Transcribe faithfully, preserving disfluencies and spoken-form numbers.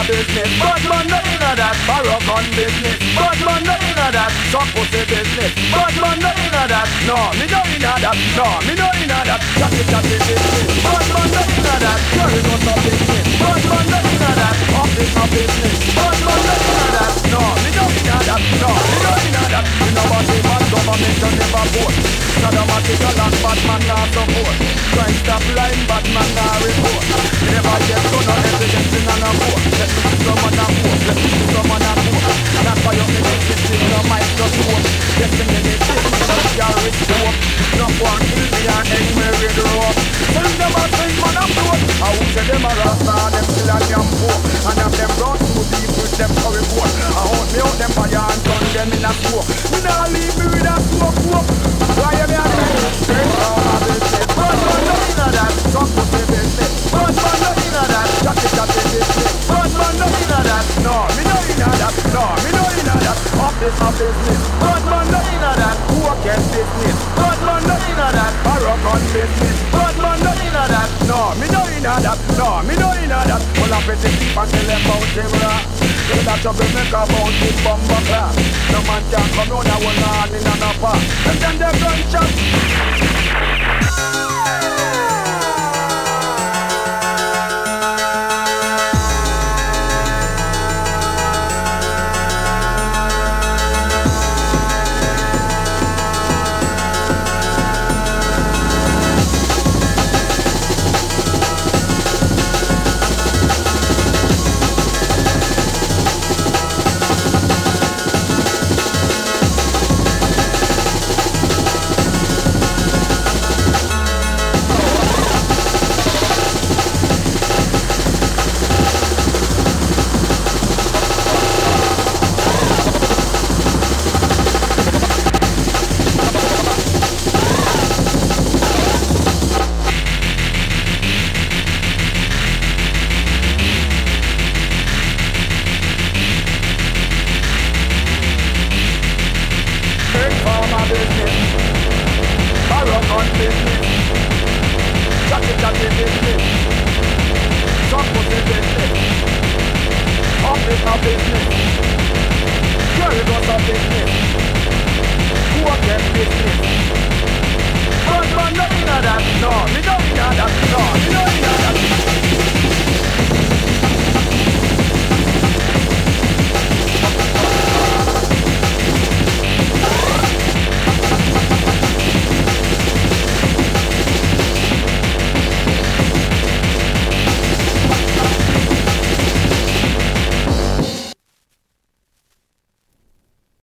business. Bad man no inna that. Paragon business. Bad man no inna that. Some pussy business. Bad man no inna that. No, me no inna that. No, me no inna that. Chatty chatty business. Bad man no inna that. Carry no some business. Bad man no inna that. Office no business. Bad man no inna that. No, me no inna that. No, me no inna that. You know what the bad government don't never vote. Sadomatic a lot, bad man not support. Crime stop line, bad man not report. Never get so no evidence in an court. Let me see some on a court. Let me see some on a court. That's why you're making this thing no mic just work. Yes, me need it, no carry scope. No one kill me and end me with rope. Send them a sing man a float. I would say them a rasta, them still a damn poor. And if them run too deep with them to report. I hold me out them fire and turn them in a smoke. Me nah leave me with a smoke smoke. Why you me a say? Straight down my business. Bad man no inna that. Some pussy business. Bad man no inna that. Chatty chatty business. Bad man no inna that. No, me no inna that. No, me no inna that. Office my business. Bad man no inna that. Working business. Bad man no inna that. Paragon business. Bad man no inna that. No, me no inna that. No, me no inna that. Full of pretty people and tell them about them rap. Tell that trouble make about this bomber class. No man can come round and hold on in another part. And then they gunshot.